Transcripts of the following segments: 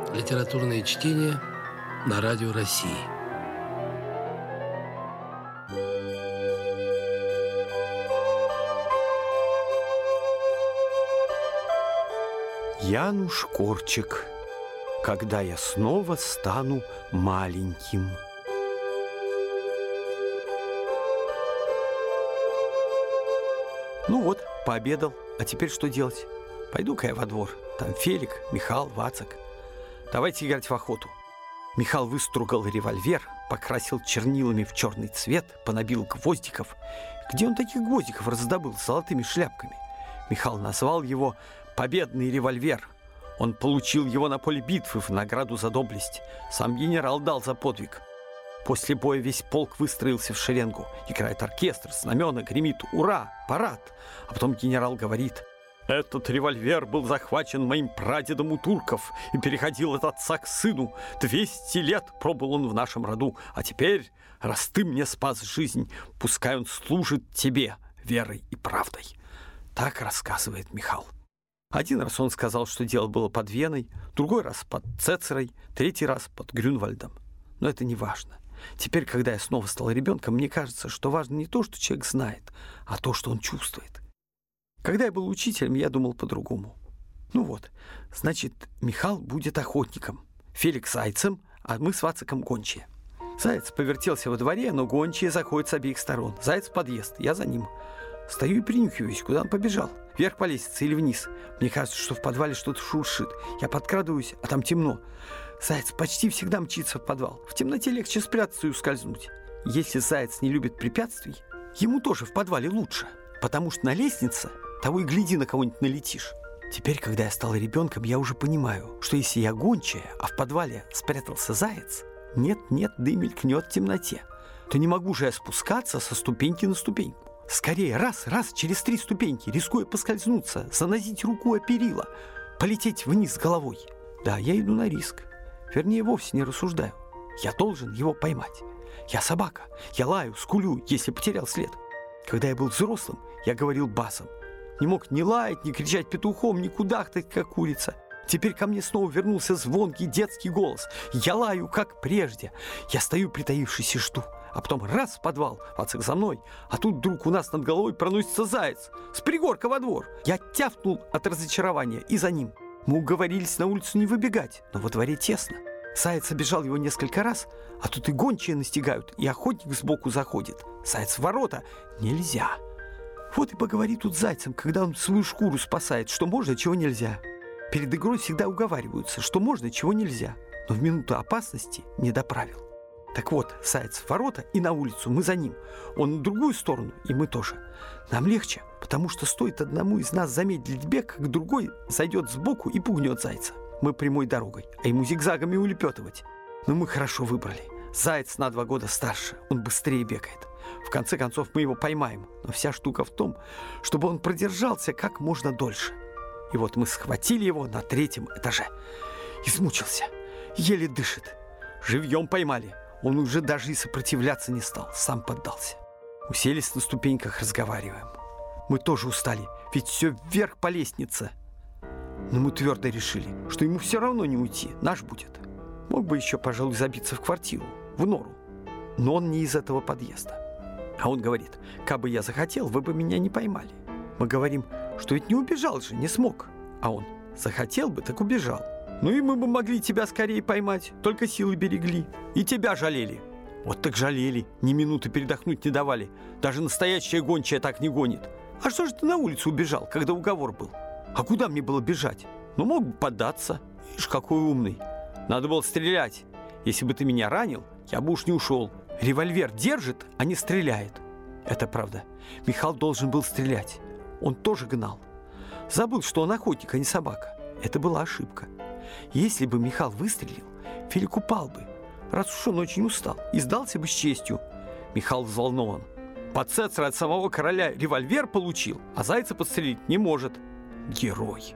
Литературное чтение на Радио России. Януш Корчик. Когда я снова стану маленьким. Ну вот, пообедал. А теперь что делать? Пойду-ка я во двор. Там Фелик, Михал, Вацак. Давайте играть в охоту. Михал выстругал револьвер, покрасил чернилами в черный цвет, понабил гвоздиков. Где он таких гвоздиков раздобыл с золотыми шляпками? Михал назвал его «Победный револьвер». Он получил его на поле битвы в награду за доблесть. Сам генерал дал за подвиг. После боя весь полк выстроился в шеренгу. Играет оркестр, знамена, гремит «Ура! Парад!». А потом генерал говорит: «Этот револьвер был захвачен моим прадедом у турков и переходил от отца к сыну. 200 лет пробыл он в нашем роду. А теперь, раз ты мне спас жизнь, пускай он служит тебе верой и правдой». Так рассказывает Михал. Один раз он сказал, что дело было под Веной, другой раз под Цецерой, третий раз под Грюнвальдом. Но это не важно. Теперь, когда я снова стал ребенком, мне кажется, что важно не то, что человек знает, а то, что он чувствует. Когда я был учителем, я думал по-другому. Ну вот, значит, Михал будет охотником, Феликс зайцем, а мы с Вацаком гончие. Заяц повертелся во дворе, но гончие заходят с обеих сторон. Заяц в подъезд, я за ним. Стою и принюхиваюсь, куда он побежал. Вверх по лестнице или вниз. Мне кажется, что в подвале что-то шуршит. Я подкрадываюсь, а там темно. Заяц почти всегда мчится в подвал. В темноте легче спрятаться и ускользнуть. Если заяц не любит препятствий, ему тоже в подвале лучше. Потому что на лестнице того и гляди, на кого-нибудь налетишь. Теперь, когда я стал ребенком, я уже понимаю, что если я гончая, а в подвале спрятался заяц, нет-нет, да и мелькнет в темноте, то не могу же я спускаться со ступеньки на ступеньку. Скорее, раз, через 3 ступеньки, рискуя поскользнуться, занозить руку о перила, полететь вниз головой. Да, я иду на риск. Вернее, вовсе не рассуждаю. Я должен его поймать. Я собака. Я лаю, скулю, если потерял след. Когда я был взрослым, я говорил басом. Не мог ни лаять, ни кричать петухом, ни кудахтать, как курица. Теперь ко мне снова вернулся звонкий детский голос. Я лаю, как прежде. Я стою, притаившись, и жду. А потом раз в подвал, Вацак за мной, а тут вдруг у нас над головой проносится заяц с пригорка во двор. Я тявкнул от разочарования и за ним. Мы уговорились на улицу не выбегать, но во дворе тесно. Заяц обежал его несколько раз, а тут и гончие настигают, и охотник сбоку заходит. Заяц в ворота нельзя. Вот и поговори тут с зайцем, когда он свою шкуру спасает, что можно, чего нельзя. Перед игрой всегда уговариваются, что можно, чего нельзя, но в минуту опасности не до правил. Так вот, заяц в ворота и на улицу, мы за ним. Он на другую сторону, и мы тоже. Нам легче, потому что стоит одному из нас замедлить бег, как другой зайдет сбоку и пугнет зайца. Мы прямой дорогой, а ему зигзагами улепетывать. Но мы хорошо выбрали. Заяц на 2 года старше, он быстрее бегает. В конце концов, мы его поймаем. Но вся штука в том, чтобы он продержался как можно дольше. И вот мы схватили его на 3-м этаже. Измучился, еле дышит. Живьем поймали. Он уже даже и сопротивляться не стал, сам поддался. Уселись на ступеньках, разговариваем. Мы тоже устали, ведь все вверх по лестнице. Но мы твердо решили, что ему все равно не уйти, наш будет. Мог бы еще, пожалуй, забиться в квартиру, в нору. Но он не из этого подъезда. А он говорит: кабы я захотел, вы бы меня не поймали. Мы говорим, что ведь не убежал же, не смог. А он: захотел бы, так убежал. Ну и мы бы могли тебя скорее поймать, только силы берегли. И тебя жалели. Вот так жалели, ни минуты передохнуть не давали. Даже настоящая гончая так не гонит. А что же ты на улицу убежал, когда уговор был? А куда мне было бежать? Ну, мог бы поддаться. Ишь, какой умный. Надо было стрелять. Если бы ты меня ранил, я бы уж не ушел. Револьвер держит, а не стреляет. Это правда. Михал должен был стрелять. Он тоже гнал. Забыл, что он охотник, а не собака. Это была ошибка. Если бы Михал выстрелил, Фелик упал бы, раз уж он очень устал, и сдался бы с честью. Михал взволнован. Под Цецера от самого короля револьвер получил, а зайца подстрелить не может. Герой.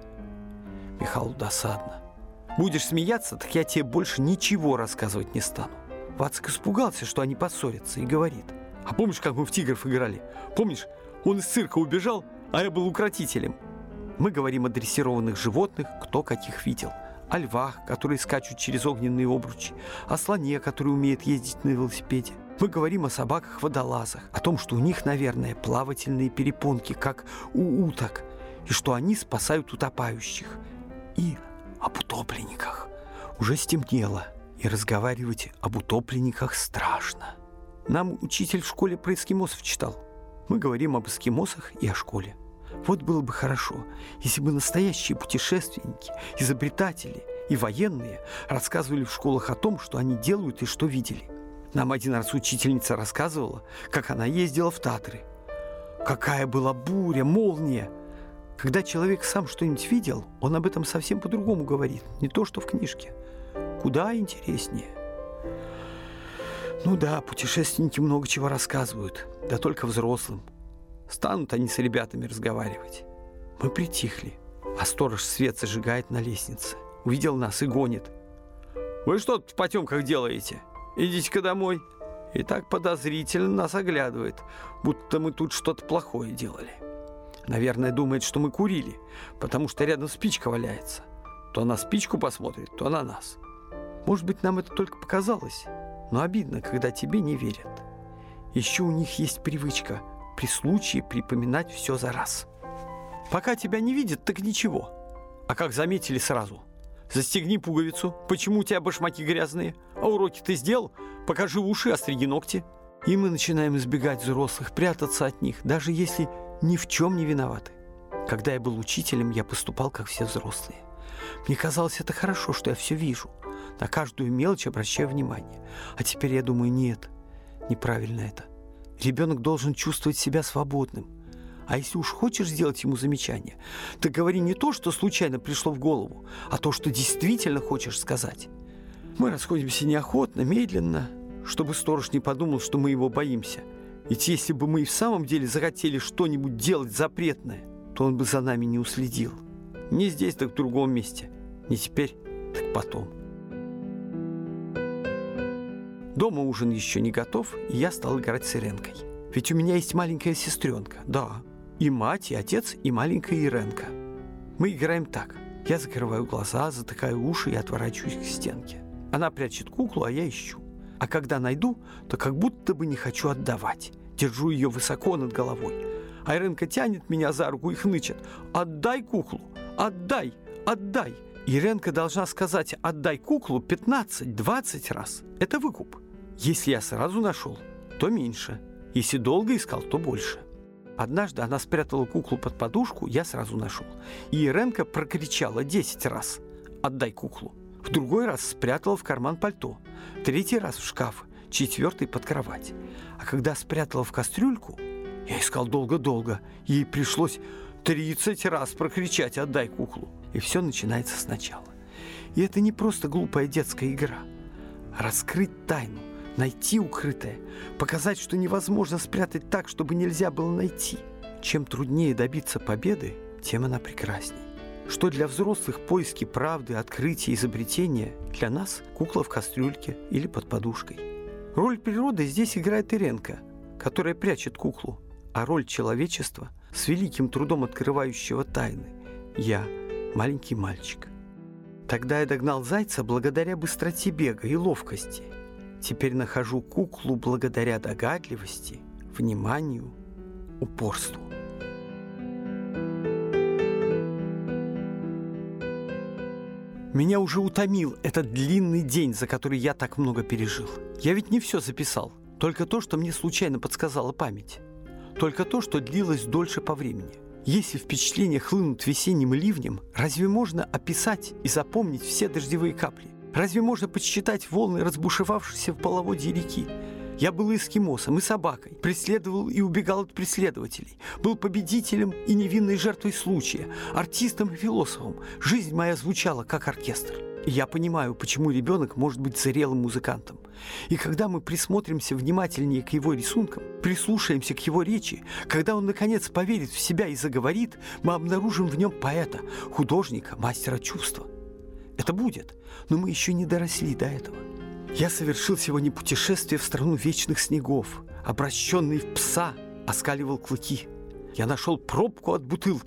Михалу досадно. Будешь смеяться, так я тебе больше ничего рассказывать не стану. Вацак испугался, что они поссорятся, и говорит: а помнишь, как мы в тигров играли? Помнишь, он из цирка убежал, а я был укротителем. Мы говорим о дрессированных животных, кто каких видел. о львах, которые скачут через огненные обручи, о слоне, который умеет ездить на велосипеде. Мы говорим о собаках-водолазах, о том, что у них, наверное, плавательные перепонки, как у уток, и что они спасают утопающих. И об утопленниках. Уже стемнело, и разговаривать об утопленниках страшно. Нам учитель в школе про эскимосов читал. Мы говорим об эскимосах и о школе. Вот было бы хорошо, если бы настоящие путешественники, изобретатели и военные рассказывали в школах о том, что они делают и что видели. Нам один раз учительница рассказывала, как она ездила в Татры. Какая была буря, молния! Когда человек сам что-нибудь видел, он об этом совсем по-другому говорит, не то, что в книжке. Куда интереснее. Ну да, путешественники много чего рассказывают, да только взрослым. Станут они с ребятами разговаривать. Мы притихли, а сторож свет зажигает на лестнице. Увидел нас и гонит. «Вы что тут в потемках делаете? Идите-ка домой». И так подозрительно нас оглядывает, будто мы тут что-то плохое делали. Наверное, думает, что мы курили, потому что рядом спичка валяется. То на спичку посмотрит, то на нас. Может быть, нам это только показалось, но обидно, когда тебе не верят. Еще у них есть привычка при случае припоминать все за раз. Пока тебя не видят, так ничего. А как заметили сразу? Застегни пуговицу. Почему у тебя башмаки грязные? А уроки ты сделал? Покажи уши, остриги ногти. И мы начинаем избегать взрослых, прятаться от них, даже если ни в чем не виноваты. Когда я был учителем, я поступал, как все взрослые. Мне казалось, это хорошо, что я все вижу. На каждую мелочь обращаю внимание. А теперь я думаю, нет, неправильно это. Ребенок должен чувствовать себя свободным. А если уж хочешь сделать ему замечание, то говори не то, что случайно пришло в голову, а то, что действительно хочешь сказать. Мы расходимся неохотно, медленно, чтобы сторож не подумал, что мы его боимся. Ведь если бы мы и в самом деле захотели что-нибудь делать запретное, то он бы за нами не уследил. Не здесь, так в другом месте. Не теперь, так потом. Дома ужин еще не готов, и я стал играть с Иренкой. Ведь у меня есть маленькая сестренка, да. И мать, и отец, и маленькая Иренка. Мы играем так. Я закрываю глаза, затыкаю уши и отворачиваюсь к стенке. Она прячет куклу, а я ищу. А когда найду, то как будто бы не хочу отдавать. Держу ее высоко над головой. А Иренка тянет меня за руку и хнычет: «Отдай куклу! Отдай! Отдай!» Иренка должна сказать «отдай куклу» 15-20 раз. Это выкуп. Если я сразу нашел, то меньше. Если долго искал, то больше. Однажды она спрятала куклу под подушку, я сразу нашел. И Иренка прокричала 10 раз «отдай куклу». В другой раз спрятала в карман пальто. Третий раз в шкаф. Четвертый под кровать. А когда спрятала в кастрюльку, я искал долго-долго. Ей пришлось 30 раз прокричать «отдай куклу». И все начинается сначала. И это не просто глупая детская игра. Раскрыть тайну, найти укрытое, показать, что невозможно спрятать так, чтобы нельзя было найти. Чем труднее добиться победы, тем она прекрасней. Что для взрослых поиски правды, открытия, изобретения, для нас кукла в кастрюльке или под подушкой. Роль природы здесь играет Иренка, которая прячет куклу, а роль человечества, с великим трудом открывающего тайны, я, маленький мальчик. Тогда я догнал зайца благодаря быстроте бега и ловкости. Теперь нахожу куклу благодаря догадливости, вниманию, упорству. Меня уже утомил этот длинный день, за который я так много пережил. Я ведь не все записал, только то, что мне случайно подсказала память. Только то, что длилось дольше по времени. Если впечатления хлынут весенним ливнем, разве можно описать и запомнить все дождевые капли? Разве можно подсчитать волны, разбушевавшиеся в половодье реки? Я был эскимосом и собакой, преследовал и убегал от преследователей, был победителем и невинной жертвой случая, артистом и философом. Жизнь моя звучала как оркестр. И я понимаю, почему ребенок может быть зрелым музыкантом. И когда мы присмотримся внимательнее к его рисункам, прислушаемся к его речи, когда он, наконец, поверит в себя и заговорит, мы обнаружим в нем поэта, художника, мастера чувства. Это будет, но мы еще не доросли до этого. Я совершил сегодня путешествие в страну вечных снегов, обращенный в пса, оскаливал клыки. Я нашел пробку от бутылки,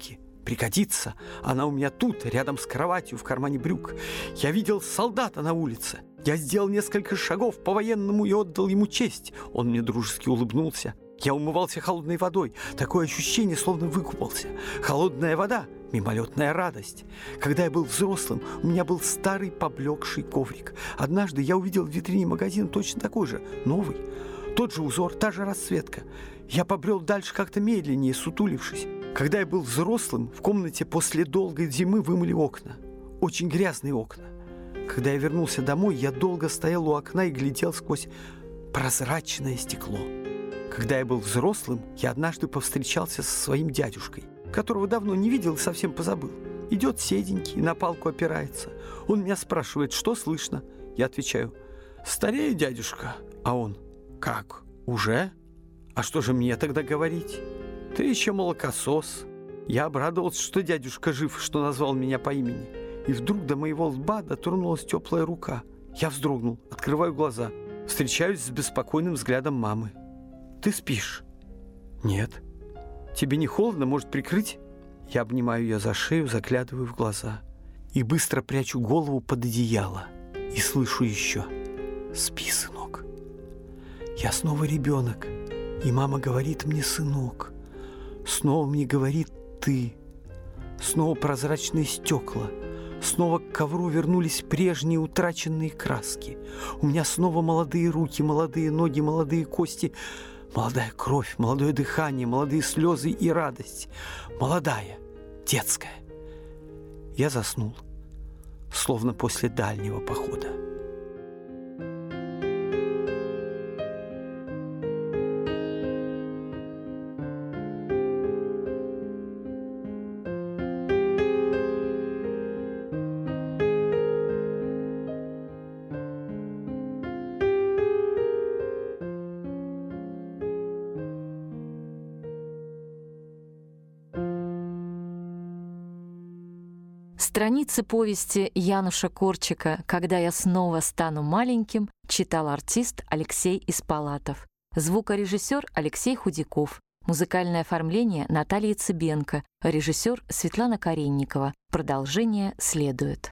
пригодится. Она у меня тут, рядом с кроватью, в кармане брюк. Я видел солдата на улице. Я сделал несколько шагов по-военному и отдал ему честь. Он мне дружески улыбнулся. Я умывался холодной водой. Такое ощущение, словно выкупался. Холодная вода — мимолетная радость. Когда я был взрослым, у меня был старый поблекший коврик. Однажды я увидел в витрине магазина точно такой же, новый. Тот же узор, та же расцветка. Я побрел дальше как-то медленнее, сутулившись. Когда я был взрослым, в комнате после долгой зимы вымыли окна. Очень грязные окна. Когда я вернулся домой, я долго стоял у окна и глядел сквозь прозрачное стекло. Когда я был взрослым, я однажды повстречался со своим дядюшкой, которого давно не видел и совсем позабыл. Идет седенький, на палку опирается. Он меня спрашивает, что слышно? Я отвечаю: «Старею, дядюшка». А он: «Как? Уже? А что же мне тогда говорить? Ты еще молокосос». Я обрадовался, что дядюшка жив, что назвал меня по имени. И вдруг до моего лба дотронулась теплая рука. Я вздрогнул, открываю глаза. Встречаюсь с беспокойным взглядом мамы. «Ты спишь?» «Нет». «Тебе не холодно? Может, прикрыть?» Я обнимаю ее за шею, заглядываю в глаза. И быстро прячу голову под одеяло. И слышу еще: «Спи, сынок». Я снова ребенок. И мама говорит мне: «Сынок». Снова мне говорит: «Ты». Снова прозрачные стекла. Снова к ковру вернулись прежние утраченные краски. У меня снова молодые руки, молодые ноги, молодые кости, молодая кровь, молодое дыхание, молодые слезы и радость. Молодая, детская. Я заснул, словно после дальнего похода. Страницы повести Януша Корчика «Когда я снова стану маленьким» читал артист Алексей Испалатов. Звукорежиссер Алексей Худяков. Музыкальное оформление Наталья Цыбенко. Режиссер Светлана Каренникова. Продолжение следует.